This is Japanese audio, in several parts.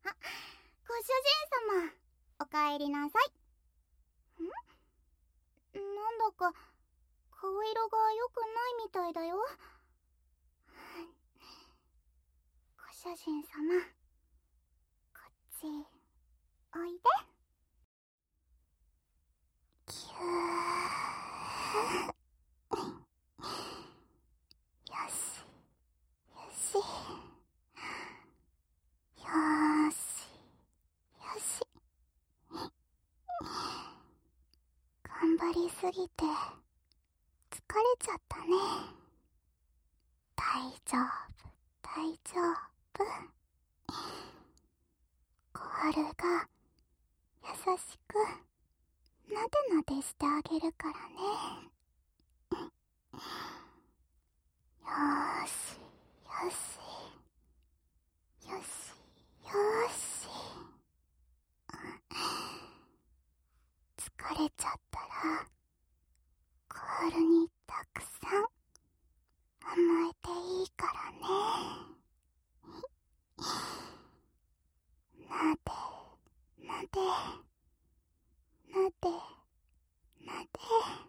ご主人様、おかえりなさい。なんだか顔色が良くないみたいだよ。ご主人様、こっちおいで。キュー。よしよし、よーしよし。頑張りすぎて疲れちゃったね。大丈夫大丈夫。小春が優しくなでなでしてあげるからね。よーしよしよしよし。疲れちゃったら小春にたくさん甘えていいからね。なでなでなでなで。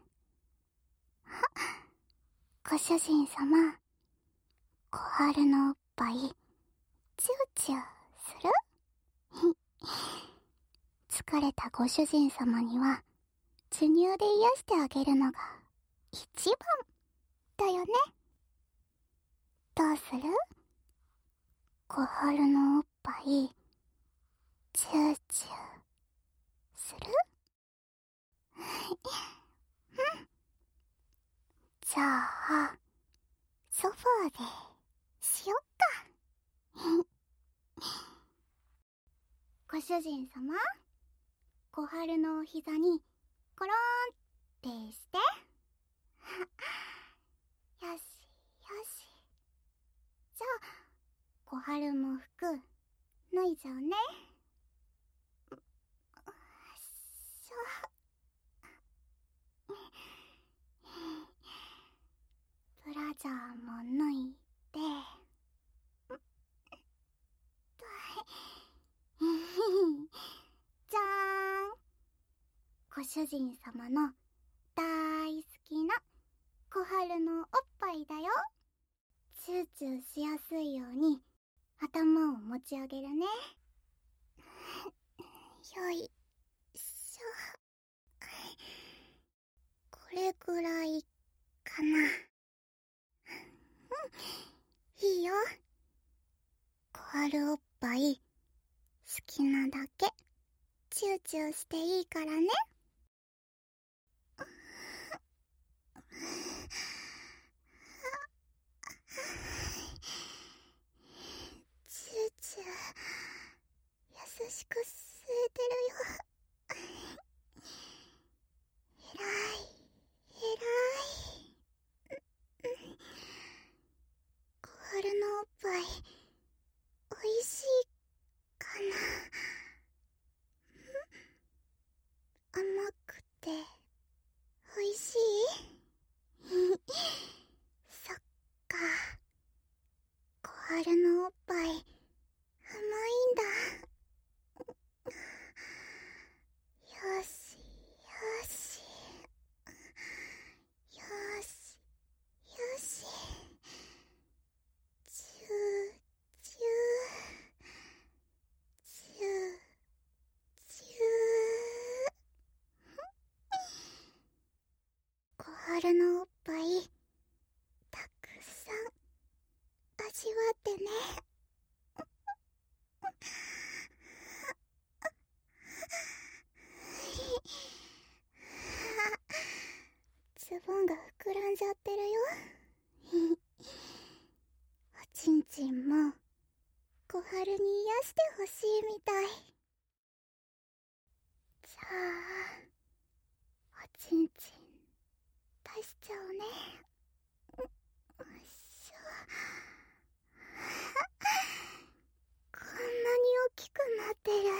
ご主人様、小春のおっぱいチューチューする？疲れたご主人様には授乳で癒してあげるのが一番だよね。どうする？小春のおっぱいチューチューする？じゃあソファーでしよっか。ご主人様、小春のお膝にコローンってして。よしよし。じゃあ小春も服脱いじゃうね。しょ。ブラジャーも脱いで。じゃーん。ご主人様の大好きな小春のおっぱいだよ。チューチューしやすいように頭を持ち上げるね。よいしょ。これくらいかな。いいよ。小春おっぱい好きなだけチューチューしていいからね。チューチュー優しく吸えてるよ。えらいえらい。小春のおっぱいおいしいかな。甘くておいしい？そっか、小春のおっぱい甘いんだ。よしよしよしよし。チューチューチューチュー。小春のおっぱいたくさん味わってね。ズボンが膨らんじゃってるよ。おちんちんも小春に癒してほしいみたい。じゃあおちんちん出しちゃうね。よいしょ。こんなに大きくなってる。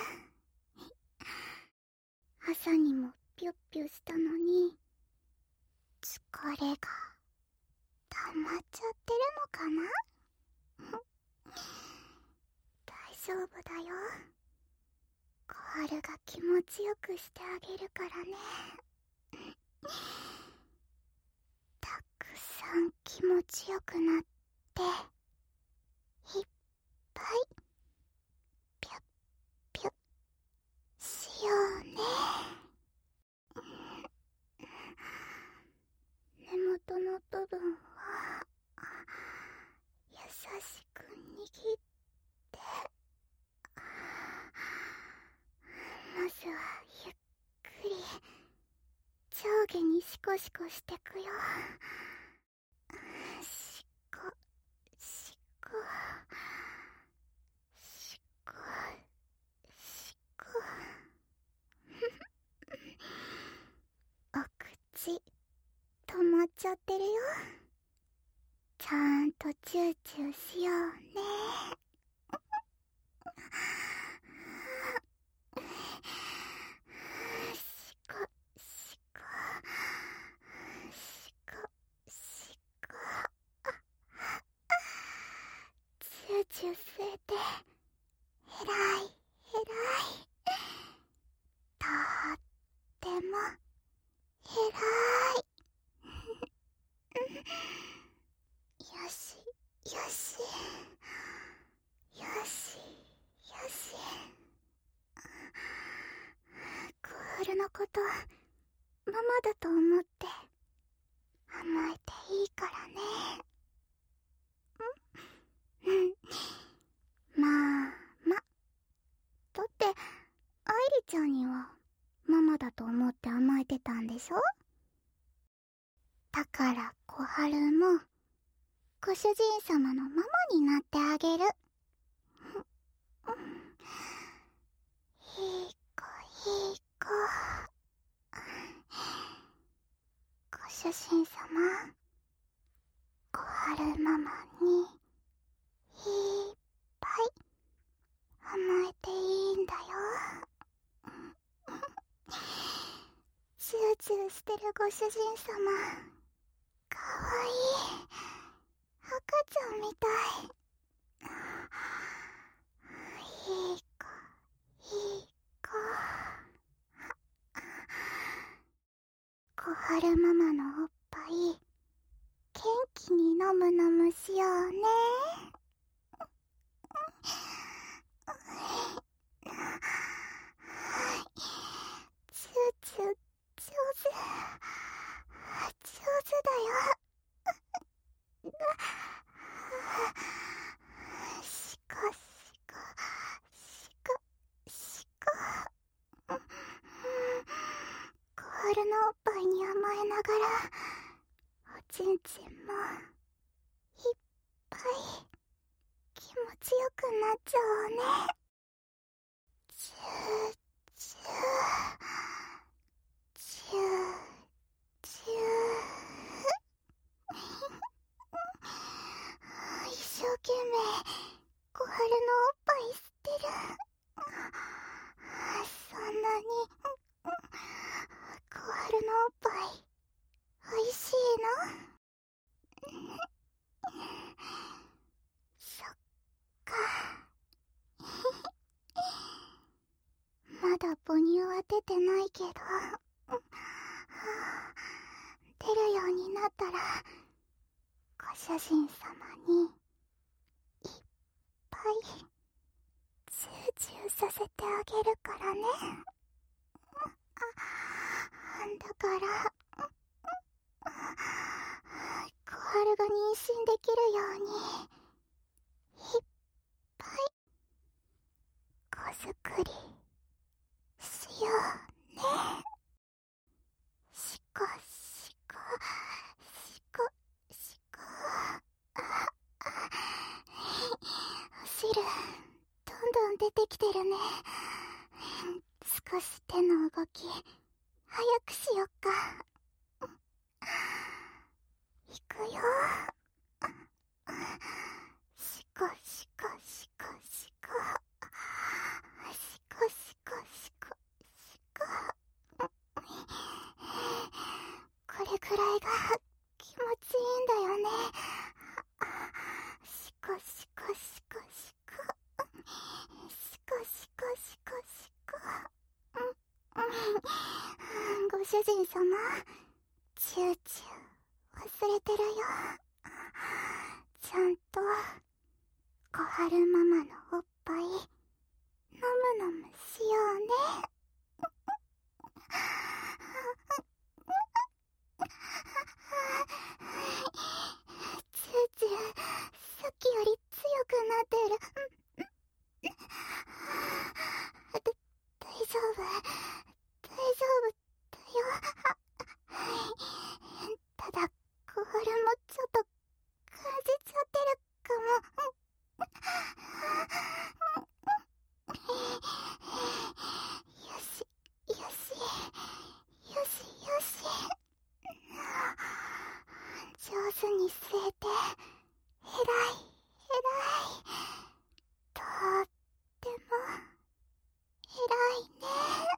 朝にもピュッピュしたのに疲れが溜まっちゃってるのかな。大丈丈夫だよ。小春が気持ちよくしてあげるからね。たくさん気持ちよくなっていっぱいぴゅっぴゅっしようね。根元の部分は優しく握ってまずはゆっくり上下にシコシコしてくよ。シコシコシコシコお口止まっちゃってるよ。ちゃんとチューチューしようね。シコシコシコシコチューチュー吸えてえらいえらい。とってもえらい。よしよしよしよし。クールのことママだと思って甘えていいからね。まあま。だって愛梨ちゃんにはママだと思って甘えてたんでしょ。だから小春もご主人様のママになってあげる。いい子いい子。ご主人様、小春ママにいっぱい甘えていいんだよ。チューチューしてるご主人様、かわいい赤ちゃんみたい。いい子いい子。小春ママのおっぱい元気に飲む飲むしようね。チューチュー上手上手だよ。シコシコシコシコ。小春のおっぱいに甘えながらおちんちんもいっぱい気持ちよくなっちゃおうね。チューチューチューチュー。一生懸命小春のおっぱい吸ってる。そんなに小春のおっぱいおいしいの？そっか。まだ母乳は出てないけど、出るようになったらご主人様にいっぱいチューチューさせてあげるからね。だから小春が妊娠できるようにいっぱい子作りしようね。シコシコシコシコ。お汁どんどん出てきてるね。少し手の動き早くしよっか。いくよ。シコシコシコシコシコシコシコシコ。これくらいが気持ちいいんだよね。シコシコシコシコ。 主人様、チューチュー忘れてるよ。ちゃんと小春ママのおっぱい飲む飲むしようね。チューチュー、さっきより強くなってる。大丈夫、大丈夫だよ。ただ小春もちょっと感じちゃってるかも。よしよしよしよし、上手に吸えて偉い偉い、とっても偉いね。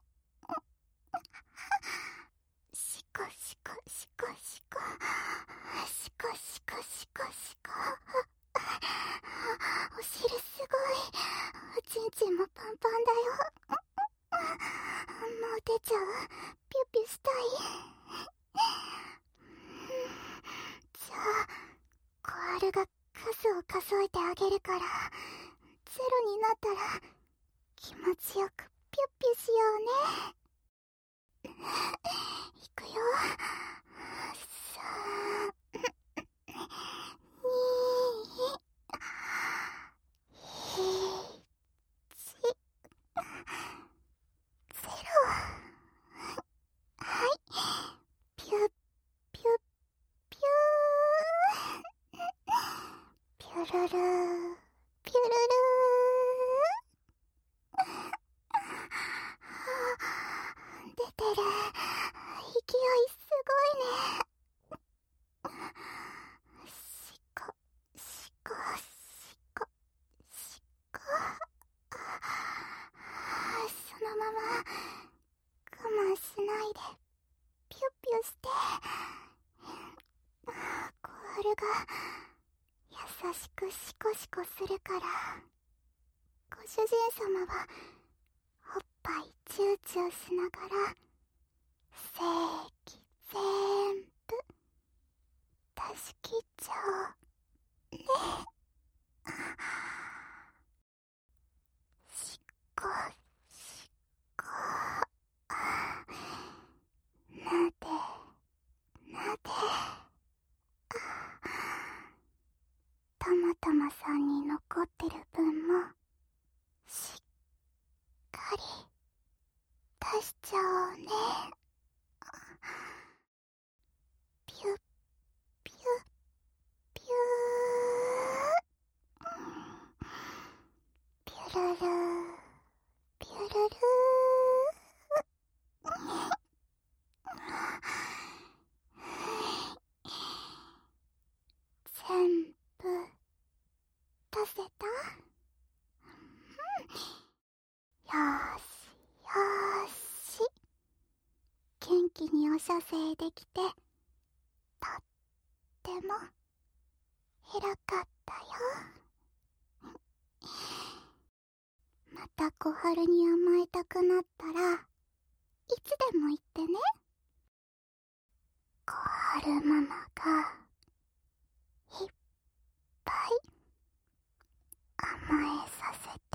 シコシコシコシコシコシコシコシコ、お汁すごい、おちんちんもパンパンだよ。もう出ちゃう、ピュピュしたい。じゃあ小春が数を数えてあげるから、ゼロになったら気持ちよくピュピュしようね。いくよ。3、2、1、ゼロ。はい、ピュッピュッピュー、ピュルルーピュルルー、出てる、勢いすごいね。シコシコシコシコ、そのまま我慢しないでピュッピュして。小春が優しくシコシコするから、ご主人様はおっぱいチューチューしながら精液ぜーんぶ出し切っちゃおうね。シコシコ、なでなで、たまたまさんに残ってる分もしっかり出しちゃおうね。ピュッピュッピュー、ピュルルーピュルルー。全部出せた？よーしよーし、元気にお射精できてとっても偉かったよ。また小春に甘えたくなったらいつでも言ってね。小春ママがいっぱい甘えさせて